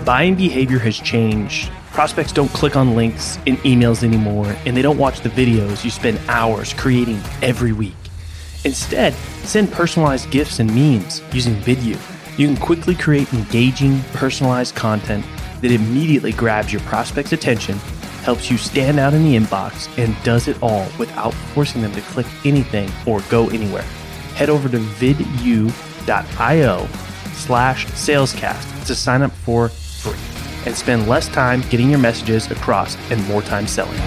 Buying behavior has changed. Prospects don't click on links in emails anymore, and they don't watch the videos you spend hours creating every week. Instead, send personalized gifts and memes using Vidyou. You can quickly create engaging, personalized content that immediately grabs your prospect's attention, helps you stand out in the inbox, and does it all without forcing them to click anything or go anywhere. Head over to vidyou.io/salescast to sign up for free and spend less time getting your messages across and more time selling.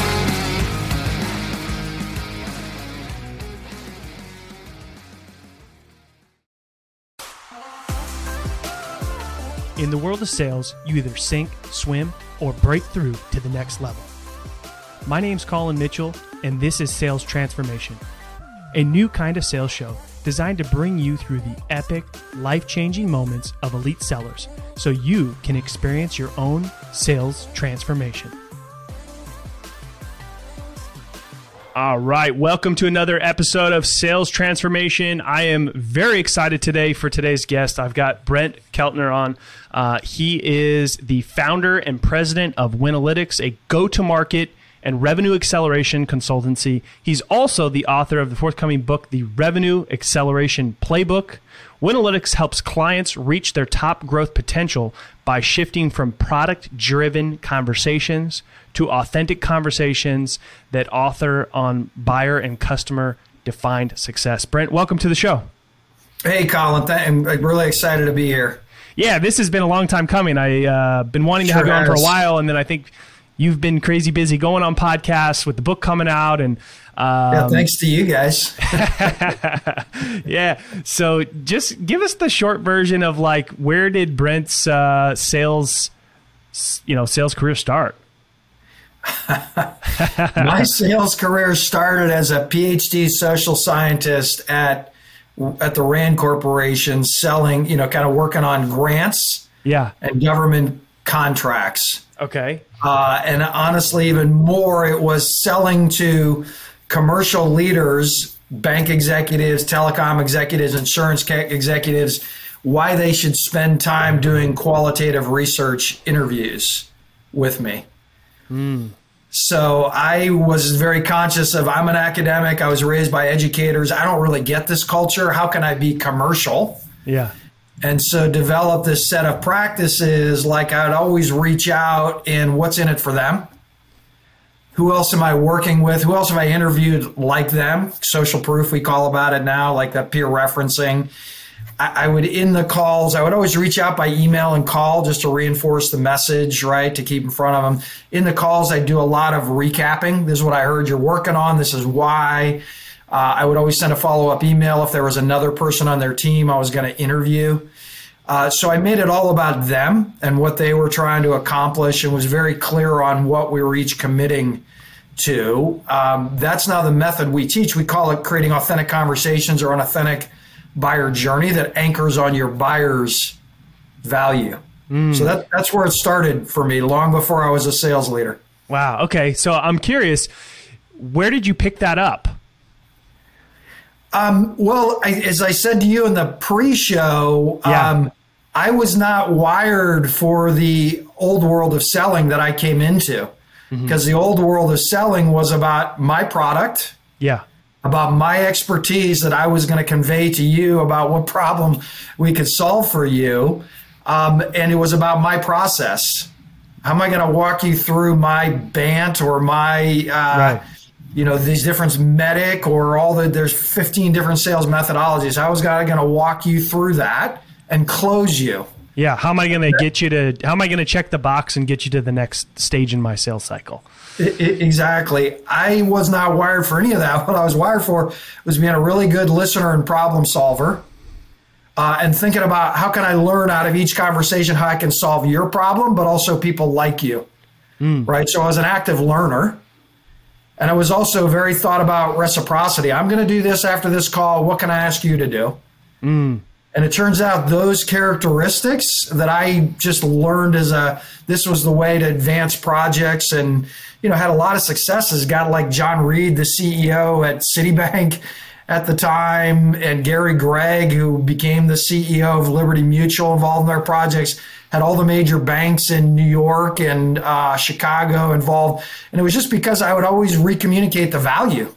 In the world of sales, you either sink, swim, or break through to the next level. My name's Colin Mitchell, and this is Sales Transformation, a new kind of sales show designed to bring you through the epic, life-changing moments of elite sellers so you can experience your own sales transformation. All right, welcome to another episode of Sales Transformation. I am very excited today for today's guest. I've got Brent Keltner on. He is the founder and president of Winalytics, a go-to-market and revenue acceleration consultancy. He's also the author of the forthcoming book, The Revenue Acceleration Playbook. Winalytics helps clients reach their top growth potential by shifting from product-driven conversations to authentic conversations that author on buyer and customer-defined success. Brent, welcome to the show. Hey, Colin. I'm really excited to be here. Yeah, this has been a long time coming. I've been wanting to have you on for a while, and then I think you've been crazy busy going on podcasts with the book coming out. And thanks to you guys. Yeah. So just give us the short version of like, where did Brent's sales career start? My sales career started as a PhD social scientist at the Rand Corporation, selling, kind of working on grants and government contracts. Okay. And honestly, even more, it was selling to commercial leaders, bank executives, telecom executives, insurance executives, why they should spend time doing qualitative research interviews with me. So I was very conscious of, I'm an academic. I was raised by educators. I don't really get this culture. How can I be commercial? Yeah. And so develop this set of practices, like I'd always reach out and what's in it for them? Who else am I working with? Who else have I interviewed like them? Social proof, we call about it now, like that peer referencing. I would, in the calls, I would always reach out by email and call just to reinforce the message, right, to keep in front of them. In the calls, I do a lot of recapping. This is what I heard you're working on. This is why. I would always send a follow-up email if there was another person on their team I was going to interview. So I made it all about them and what they were trying to accomplish and was very clear on what we were each committing to. That's now the method we teach. We call it creating authentic conversations or an authentic buyer journey that anchors on your buyer's value. So that's where it started for me, long before I was a sales leader. Wow. Okay. So I'm curious, where did you pick that up? Well, as I said to you in the pre-show, I was not wired for the old world of selling that I came into, because the old world of selling was about my product, about my expertise that I was going to convey to you about what problem we could solve for you, and it was about my process. How am I going to walk you through my BANT or my these different MEDDIC or there's 15 different sales methodologies. I was going to walk you through that and close you. Yeah. How am I going to check the box and get you to the next stage in my sales cycle? Exactly. I was not wired for any of that. What I was wired for was being a really good listener and problem solver, and thinking about how can I learn out of each conversation, how I can solve your problem, but also people like you. Right. So I was an active learner. And I was also very thought about reciprocity. I'm going to do this after this call. What can I ask you to do? And it turns out those characteristics that I just learned this was the way to advance projects, and, had a lot of successes. Got like John Reed, the CEO at Citibank, at the time, and Gary Gregg, who became the CEO of Liberty Mutual, involved in their projects, had all the major banks in New York and Chicago involved. And it was just because I would always recommunicate the value.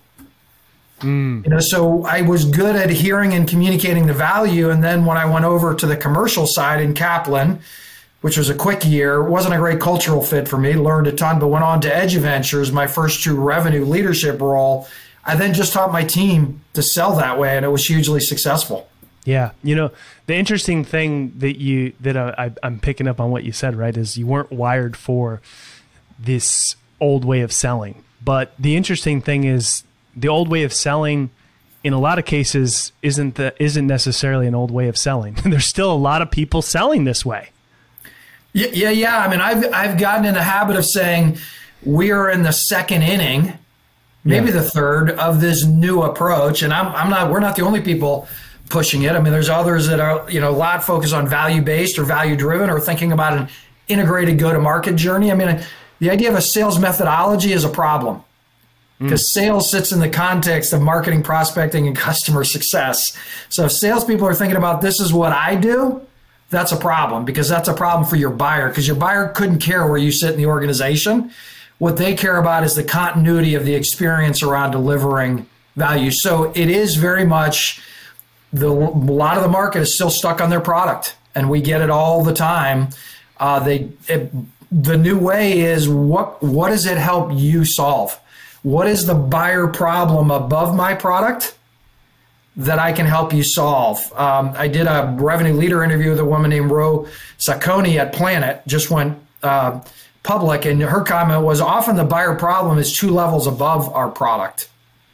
So I was good at hearing and communicating the value. And then when I went over to the commercial side in Kaplan, which was a quick year, wasn't a great cultural fit for me, learned a ton, but went on to EduVentures, my first true revenue leadership role. I then just taught my team to sell that way, and it was hugely successful. Yeah. The interesting thing I'm picking up on what you said, right, is you weren't wired for this old way of selling. But the interesting thing is the old way of selling in a lot of cases isn't necessarily an old way of selling. There's still a lot of people selling this way. Yeah. I mean, I've gotten in the habit of saying we are in the second inning, maybe the third, of this new approach. And we're not the only people pushing it. I mean, there's others that are, a lot focused on value-based or value-driven or thinking about an integrated go-to-market journey. I mean, the idea of a sales methodology is a problem because sales sits in the context of marketing, prospecting, and customer success. So if salespeople are thinking about this is what I do, that's a problem, because that's a problem for your buyer, because your buyer couldn't care where you sit in the organization. What they care about is the continuity of the experience around delivering value. So it is very much a lot of the market is still stuck on their product, and we get it all the time. The new way is what does it help you solve? What is the buyer problem above my product that I can help you solve? I did a revenue leader interview with a woman named Ro Sacconi at Planet, just went public, and her comment was often the buyer problem is 2 levels above our product.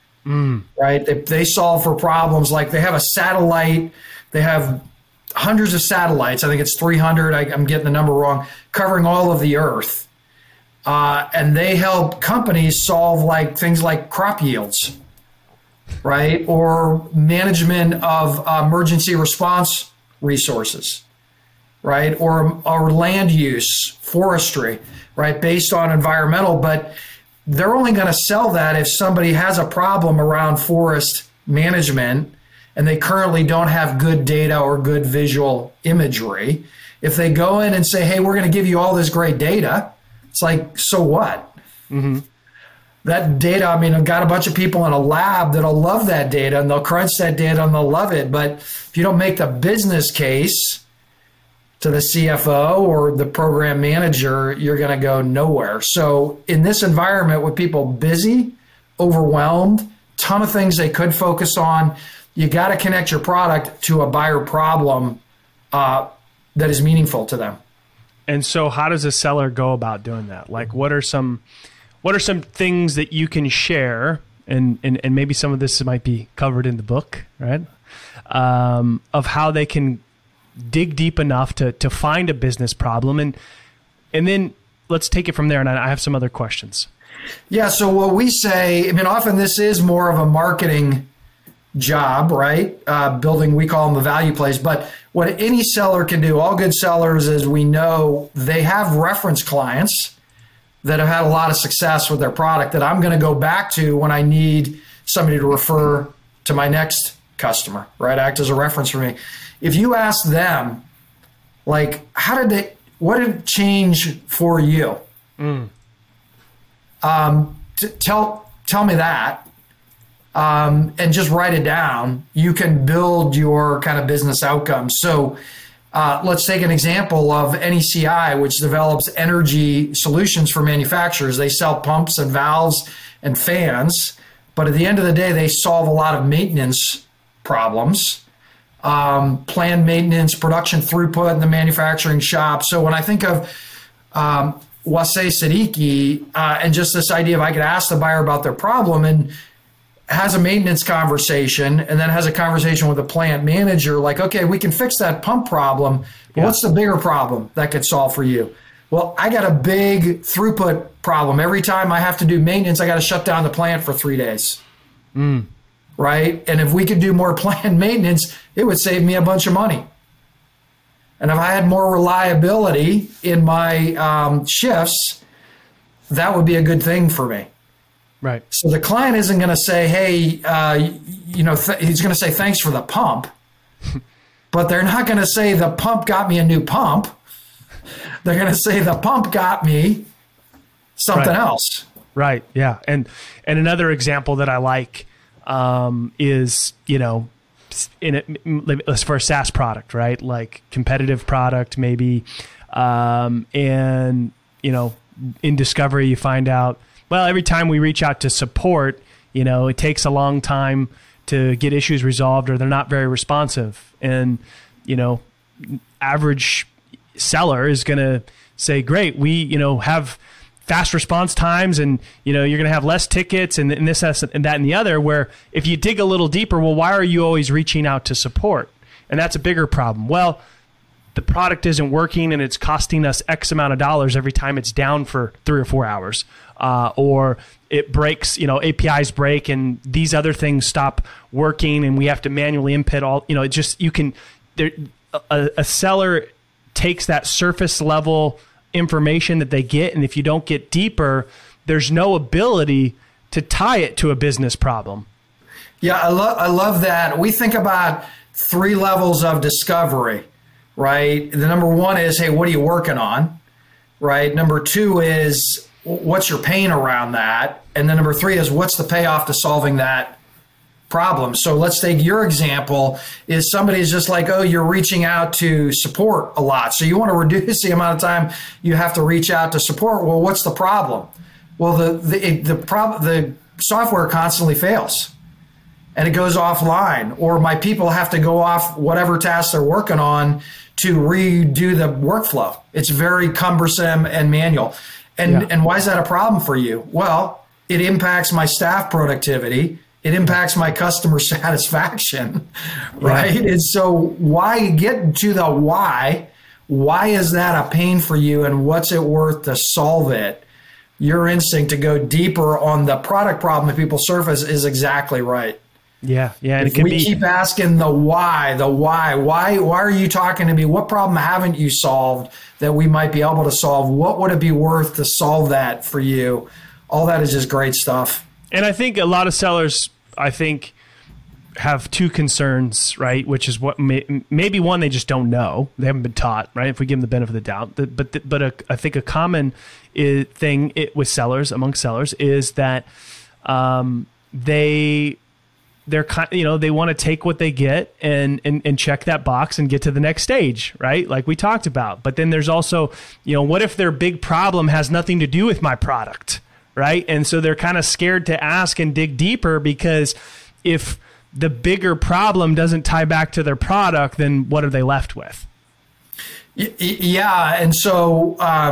Right? They solve for problems like they have a satellite, they have hundreds of satellites, I think it's 300, I'm getting the number wrong, covering all of the earth. And they help companies solve things like crop yields, right? Or management of emergency response resources, right? Or land use, forestry, right? Based on environmental, but they're only going to sell that if somebody has a problem around forest management and they currently don't have good data or good visual imagery. If they go in and say, hey, we're going to give you all this great data, it's like, so what? That data, I mean, I've got a bunch of people in a lab that'll love that data and they'll crunch that data and they'll love it. But if you don't make the business case to the CFO or the program manager, you're going to go nowhere. So in this environment with people busy, overwhelmed, ton of things they could focus on, you got to connect your product to a buyer problem that is meaningful to them. And so how does a seller go about doing that? Like, what are some things that you can share, and maybe some of this might be covered in the book, right? Of how they can dig deep enough to find a business problem, and then let's take it from there. And I have some other questions. Yeah. So what we say, I mean, often this is more of a marketing job, right? Building, we call them the value plays. But what any seller can do, all good sellers, is we know they have reference clients that have had a lot of success with their product that I'm going to go back to when I need somebody to refer to my next customer, right? Act as a reference for me. If you ask them, like, what did it change for you? Tell me that, and just write it down. You can build your kind of business outcomes. So let's take an example of NECI, which develops energy solutions for manufacturers. They sell pumps and valves and fans, but at the end of the day, they solve a lot of maintenance problems. Planned maintenance, production throughput in the manufacturing shop. So when I think of Wasé Siddiqui and just this idea of I could ask the buyer about their problem and has a maintenance conversation and then has a conversation with a plant manager, like, okay, we can fix that pump problem, but what's the bigger problem that could solve for you? Well, I got a big throughput problem. Every time I have to do maintenance, I got to shut down the plant for 3 days. Right? And if we could do more planned maintenance, it would save me a bunch of money. And if I had more reliability in my shifts, that would be a good thing for me. Right. So the client isn't going to say, hey, he's going to say, thanks for the pump. But they're not going to say the pump got me a new pump. They're going to say the pump got me something else. Right. Yeah. And another example that I like is, for a SaaS product, right? Like competitive product, maybe. In discovery, you find out, well, every time we reach out to support, it takes a long time to get issues resolved, or they're not very responsive. And, average seller is going to say, great, we, have fast response times, and, you're going to have less tickets and this, and that, and the other, where if you dig a little deeper, well, why are you always reaching out to support? And that's a bigger problem. Well, the product isn't working and it's costing us X amount of dollars every time it's down for 3 or 4 hours, or it breaks, APIs break and these other things stop working and we have to manually input all, a seller takes that surface level information that they get, and if you don't get deeper, there's no ability to tie it to a business problem. Yeah, I love that. We think about 3 levels of discovery, right? The number 1 is, hey, what are you working on, right? Number 2 is, what's your pain around that? And then number 3 is, what's the payoff to solving that problem? So let's take your example. Is somebody's just like, oh, you're reaching out to support a lot, so you want to reduce the amount of time you have to reach out to support. Well, what's the problem? Well, the software constantly fails and it goes offline, or my people have to go off whatever tasks they're working on to redo the workflow. It's very cumbersome and manual. And why is that a problem for you? Well, it impacts my staff productivity. It impacts my customer satisfaction, right? Yeah. And so why get to the why? Why is that a pain for you, and what's it worth to solve it? Your instinct to go deeper on the product problem that people surface is exactly right. Yeah. And if we keep asking the why are you talking to me? What problem haven't you solved that we might be able to solve? What would it be worth to solve that for you? All that is just great stuff. And I think a lot of sellers, have 2 concerns, right? Which is what maybe one, they just don't know. They haven't been taught, right? If we give them the benefit of the doubt. But I think a common thing with sellers, among sellers, is that they're they want to take what they get and check that box and get to the next stage, right? Like we talked about. But then there's also, what if their big problem has nothing to do with my product, right? And so they're kind of scared to ask and dig deeper, because if the bigger problem doesn't tie back to their product, then what are they left with? Yeah. And so,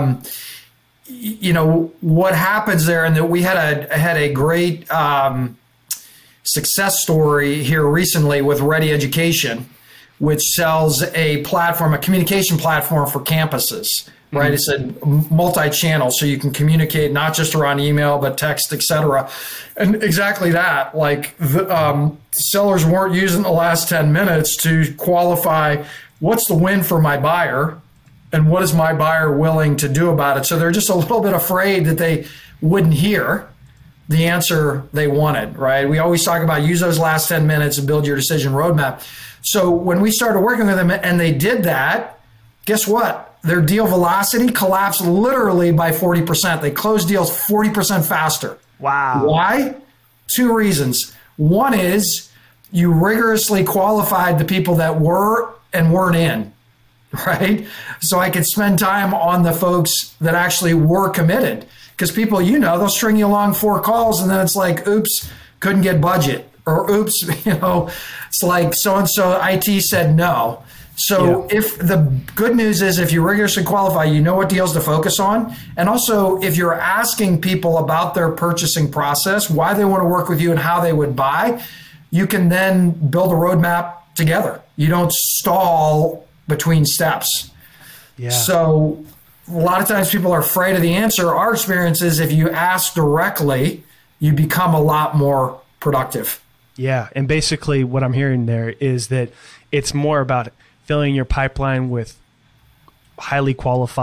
what happens there, and that we had a great success story here recently with Ready Education, which sells a communication platform for campuses. Right, it's a multi-channel, so you can communicate not just around email, but text, etc. And exactly that, like the sellers weren't using the last 10 minutes to qualify what's the win for my buyer and what is my buyer willing to do about it. So they're just a little bit afraid that they wouldn't hear the answer they wanted, right? We always talk about use those last 10 minutes and build your decision roadmap. So when we started working with them and they did that, guess what? Their deal velocity collapsed literally by 40%. They closed deals 40% faster. Wow. Why? 2 reasons. One is you rigorously qualified the people that were and weren't in, right? So I could spend time on the folks that actually were committed. Because people, they'll string you along 4 calls and then it's like, oops, couldn't get budget. Or oops, it's like so-and-so IT said no. So if the good news is, if you rigorously qualify, you know what deals to focus on. And also, if you're asking people about their purchasing process, why they want to work with you and how they would buy, you can then build a roadmap together. You don't stall between steps. Yeah. So a lot of times people are afraid of the answer. Our experience is if you ask directly, you become a lot more productive. Yeah. And basically what I'm hearing there is that it's more about filling your pipeline with highly qualified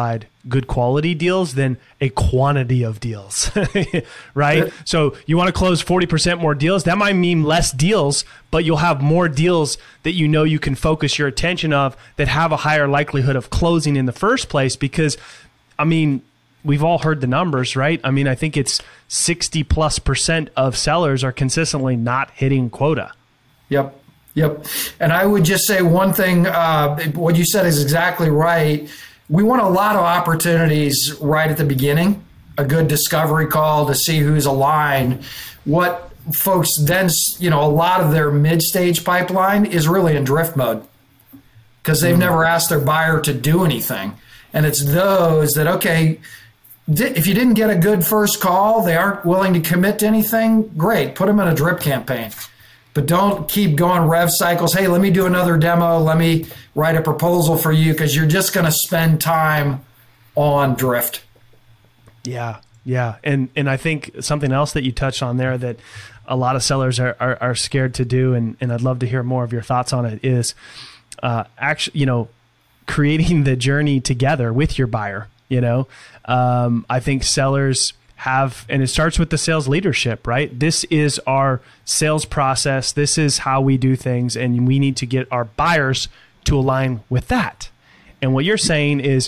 good quality deals than a quantity of deals, right? So you want to close 40% more deals. That might mean less deals, but you'll have more deals that you know you can focus your attention of that have a higher likelihood of closing in the first place. Because, I mean, we've all heard the numbers, right? I mean, I think it's 60+% of sellers are consistently not hitting quota. Yep. And I would just say one thing, what you said is exactly right. We want a lot of opportunities right at the beginning, a good discovery call to see who's aligned. What folks then, a lot of their mid-stage pipeline is really in drift mode because they've never asked their buyer to do anything. And it's those that, okay, if you didn't get a good first call, they aren't willing to commit to anything, great, put them in a drip campaign. But don't keep going rev cycles. Hey, let me do another demo. Let me write a proposal for you, because you're just going to spend time on drift. Yeah. And I think something else that you touched on there that a lot of sellers are scared to do, and I'd love to hear more of your thoughts on it, is actually, creating the journey together with your buyer. I think sellers have, and it starts with the sales leadership, right? This is our sales process. This is how we do things. And we need to get our buyers to align with that. And what you're saying is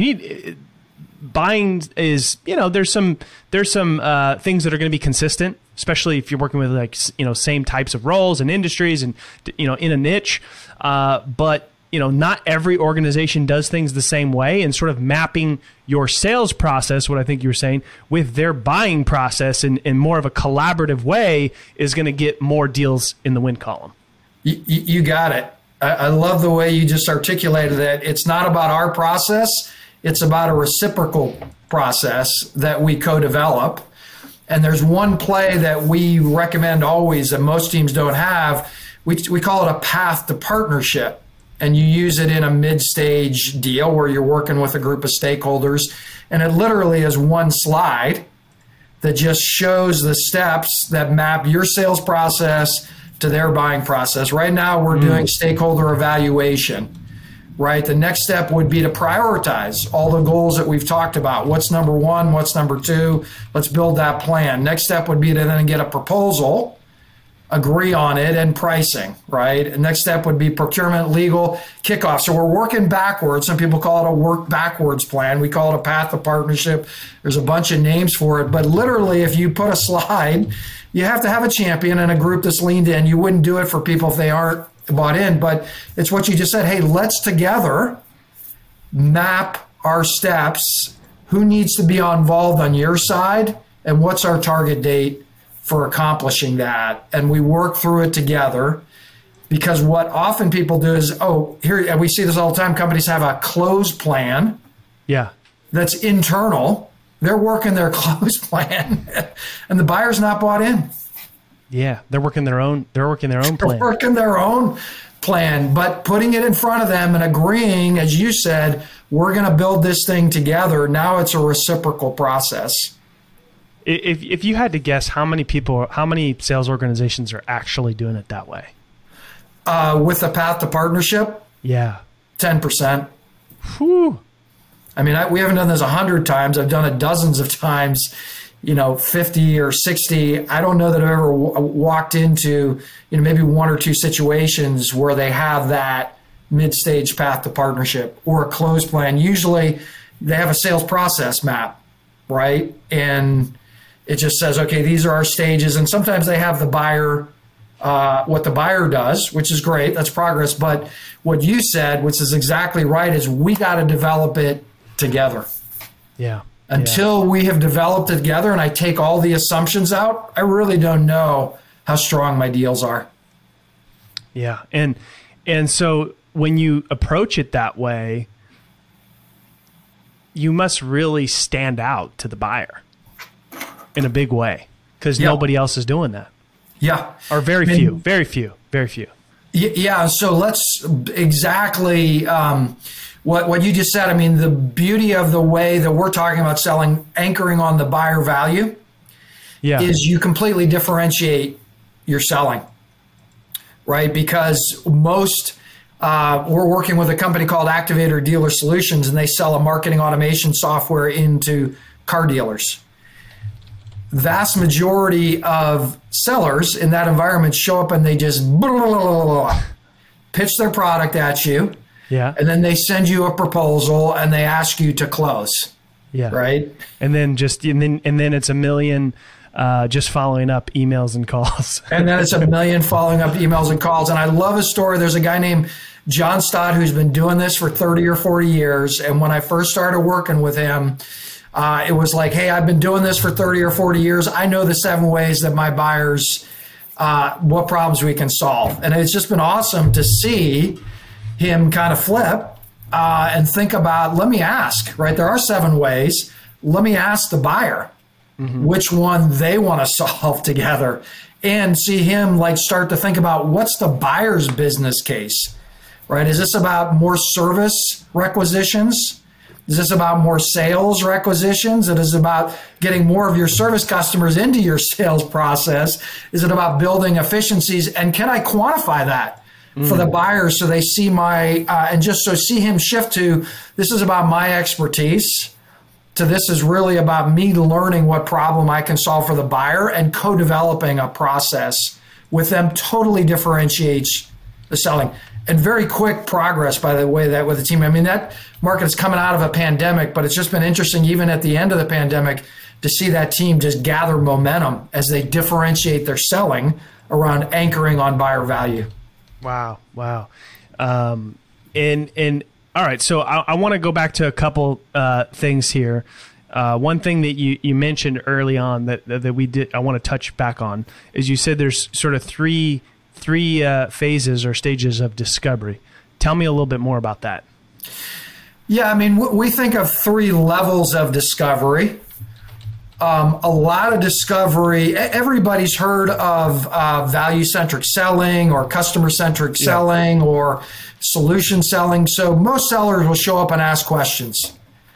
buying is, there's some things that are going to be consistent, especially if you're working with same types of roles and industries and, in a niche. But not every organization does things the same way, and sort of mapping your sales process, what I think you were saying, with their buying process in more of a collaborative way is going to get more deals in the win column. You got it. I love the way you just articulated it. It's not about our process. It's about a reciprocal process that we co-develop. And there's one play that we recommend always that most teams don't have. We call it a path to partnership. And you use it in a mid-stage deal where you're working with a group of stakeholders. And it literally is one slide that just shows the steps that map your sales process to their buying process. Right now, we're doing stakeholder evaluation, right? The next step would be to prioritize all the goals that we've talked about. What's number one? What's number two? Let's build that plan. Next step would be to then get a proposal, agree on it, and pricing, right? And next step would be procurement, legal, kickoff. So we're working backwards. Some people call it a work backwards plan. We call it a path of partnership. There's a bunch of names for it. But literally, if you put a slide, you have to have a champion and a group that's leaned in. You wouldn't do it for people if they aren't bought in. But it's what you just said. Hey, let's together map our steps. Who needs to be involved on your side? And what's our target date for accomplishing that? And we work through it together, because what often people do is, here, and we see this all the time, companies have a close plan that's internal. They're working their close plan and the buyer's not bought in. Yeah, they're working their own plan. They're working their own plan, but putting it in front of them and agreeing, as you said, we're going to build this thing together. Now it's a reciprocal process. If you had to guess, how many sales organizations are actually doing it that way? With the path to partnership? Yeah. 10%. Whew. I mean, we haven't done this 100 times. I've done it dozens of times, 50 or 60. I don't know that I've ever walked into, maybe one or two situations where they have that mid-stage path to partnership or a close plan. Usually they have a sales process map, right? And it just says, okay, these are our stages. And sometimes they have the buyer, what the buyer does, which is great. That's progress. But what you said, which is exactly right, is we got to develop it together. Yeah. Until we have developed it together and I take all the assumptions out, I really don't know how strong my deals are. Yeah. And so when you approach it that way, you must really stand out to the buyer in a big way, because nobody else is doing that. Yeah. Or very few. Yeah. So let's exactly what you just said. I mean, the beauty of the way that we're talking about selling, anchoring on the buyer value, is you completely differentiate your selling, right? Because most we're working with a company called Activator Dealer Solutions, and they sell a marketing automation software into car dealers. Vast majority of sellers in that environment show up and they just pitch their product at you. Yeah. And then they send you a proposal and they ask you to close. Yeah. Right. And then it's a million just following up emails and calls. And then it's a million following up emails and calls. And I love a story. There's a guy named John Stott who's been doing this for 30 or 40 years. And when I first started working with him, it was like, hey, I've been doing this for 30 or 40 years. I know the 7 ways that my buyers, what problems we can solve. And it's just been awesome to see him kind of flip and think about, let me ask, right? There are 7 ways. Let me ask the buyer which one they want to solve together, and see him like start to think about what's the buyer's business case, right? Is this about more service requisitions? Is this about more sales requisitions? It is about getting more of your service customers into your sales process. Is it about building efficiencies? And can I quantify that for the buyers so they see and just so see him shift to, this is about my expertise, to this is really about me learning what problem I can solve for the buyer, and co-developing a process with them totally differentiates the selling. And very quick progress, by the way, that with the team. I mean, that market is coming out of a pandemic, but it's just been interesting, even at the end of the pandemic, to see that team just gather momentum as they differentiate their selling around anchoring on buyer value. Wow. And all right, so I want to go back to a couple things here. One thing that you mentioned early on that we did, I want to touch back on, is you said there's sort of three phases or stages of discovery. Tell me a little bit more about that. Yeah, I mean, we think of 3 levels of discovery. A lot of discovery, everybody's heard of value-centric selling or customer-centric selling or solution selling. So most sellers will show up and ask questions.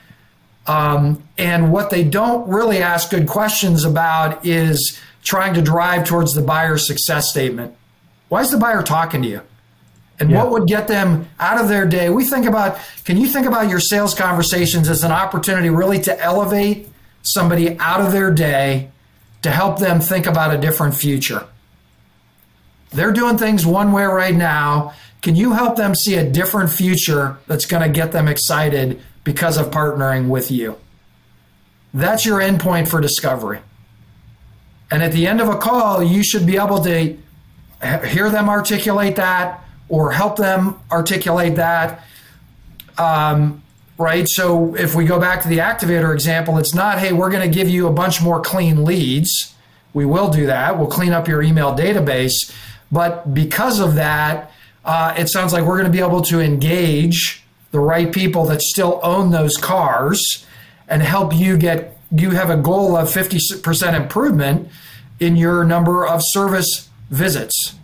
And what they don't really ask good questions about is trying to drive towards the buyer's success statement. Why is the buyer talking to you? And what would get them out of their day? Can you think about your sales conversations as an opportunity really to elevate somebody out of their day to help them think about a different future? They're doing things one way right now. Can you help them see a different future that's going to get them excited because of partnering with you? That's your endpoint for discovery. And at the end of a call, you should be able to hear them articulate that or help them articulate that. Right? So if we go back to the Activator example, it's not, hey, we're going to give you a bunch more clean leads. We will do that. We'll clean up your email database. But because of that, it sounds like we're going to be able to engage the right people that still own those cars and help you have a goal of 50% improvement in your number of service visits.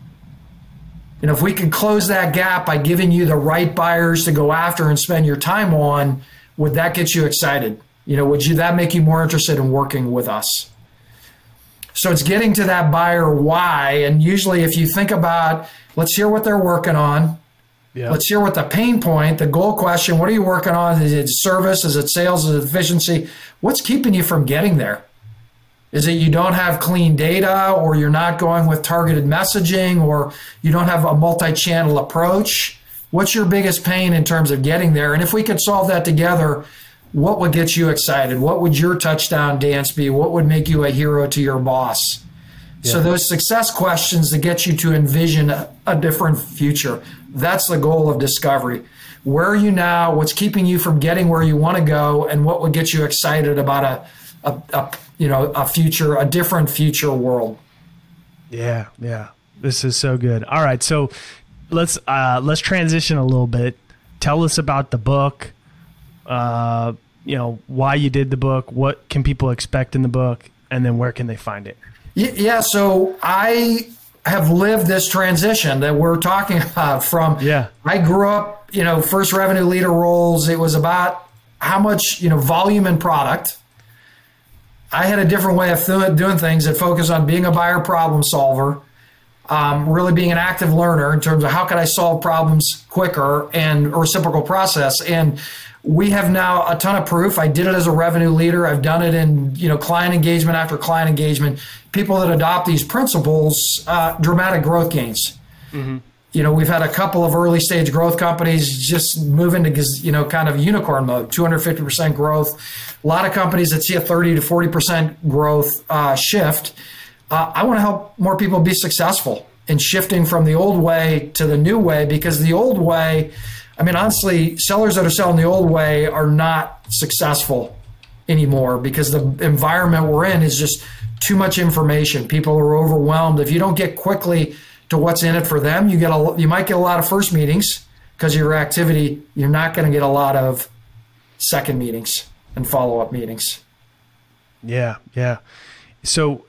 If we can close that gap by giving you the right buyers to go after and spend your time on, would that get you excited? Would that make you more interested in working with us? So it's getting to that buyer why. And usually if you think about, let's hear what they're working on. Yeah. Let's hear what the pain point, the goal question, what are you working on? Is it service? Is it sales? Is it efficiency? What's keeping you from getting there? Is it you don't have clean data, or you're not going with targeted messaging, or you don't have a multi-channel approach? What's your biggest pain in terms of getting there? And if we could solve that together, what would get you excited? What would your touchdown dance be? What would make you a hero to your boss? Yeah. So those success questions that get you to envision a different future. That's the goal of discovery. Where are you now? What's keeping you from getting where you want to go? And what would get you excited about a future, a different future world? Yeah. This is so good. All right, so let's transition a little bit. Tell us about the book. Why you did the book. What can people expect in the book, and then where can they find it? Yeah. So I have lived this transition that we're talking about from. Yeah. I grew up, first revenue leader roles. It was about how much, volume and product. I had a different way of doing things that focused on being a buyer problem solver. really being an active learner in terms of how can I solve problems quicker and a reciprocal process. And we have now a ton of proof. I did it as a revenue leader. I've done it in client engagement after client engagement. People that adopt these principles, dramatic growth gains. Mm-hmm. We've had a couple of early stage growth companies just move into kind of unicorn mode, 250% growth. A lot of companies that see a 30 to 40% growth shift. I want to help more people be successful in shifting from the old way to the new way, because the old way, honestly, sellers that are selling the old way are not successful anymore because the environment we're in is just too much information. People are overwhelmed. If you don't get quickly to what's in it for them, you might get a lot of first meetings because of your activity. You're not going to get a lot of second meetings and follow-up meetings. Yeah. So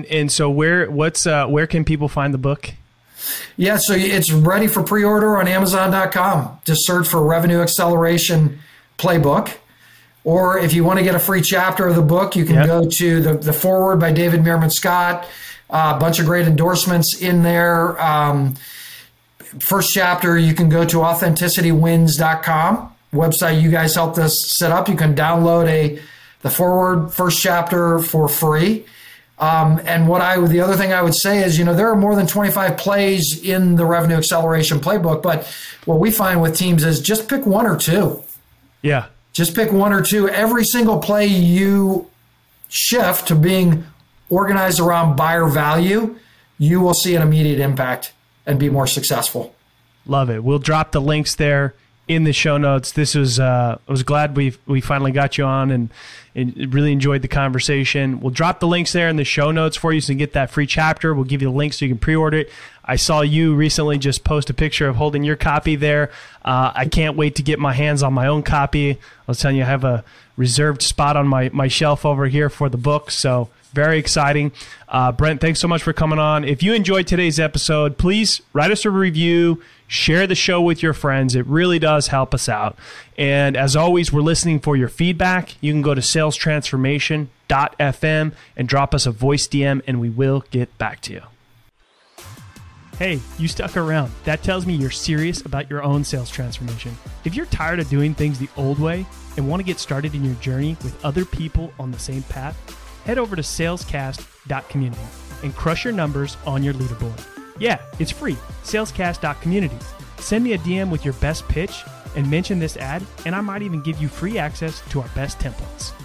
where can people find the book? Yeah, so it's ready for pre-order on Amazon.com. Just search for Revenue Acceleration Playbook. Or if you want to get a free chapter of the book, you can go to the foreword by David Meerman Scott. A bunch of great endorsements in there. First chapter, you can go to AuthenticityWins.com, website you guys helped us set up. You can download the foreword first chapter for free. And the other thing I would say is, there are more than 25 plays in the Revenue Acceleration Playbook, but what we find with teams is just pick one or two. Yeah. Just pick one or two. Every single play you shift to being organized around buyer value, you will see an immediate impact and be more successful. Love it. We'll drop the links there in the show notes. This was I was glad we finally got you on and really enjoyed the conversation. We'll drop the links there in the show notes for you so you can get that free chapter. We'll give you the link so you can pre-order it. I saw you recently just post a picture of holding your copy there. I can't wait to get my hands on my own copy. I was telling you, I have a reserved spot on my shelf over here for the book, so very exciting. Brent, thanks so much for coming on. If you enjoyed today's episode, please write us a review, share the show with your friends. It really does help us out. And as always, we're listening for your feedback. You can go to salestransformation.fm and drop us a voice DM, and we will get back to you. Hey, you stuck around. That tells me you're serious about your own sales transformation. If you're tired of doing things the old way and want to get started in your journey with other people on the same path, head over to salescast.community and crush your numbers on your leaderboard. Yeah, it's free, salescast.community. Send me a DM with your best pitch and mention this ad, and I might even give you free access to our best templates.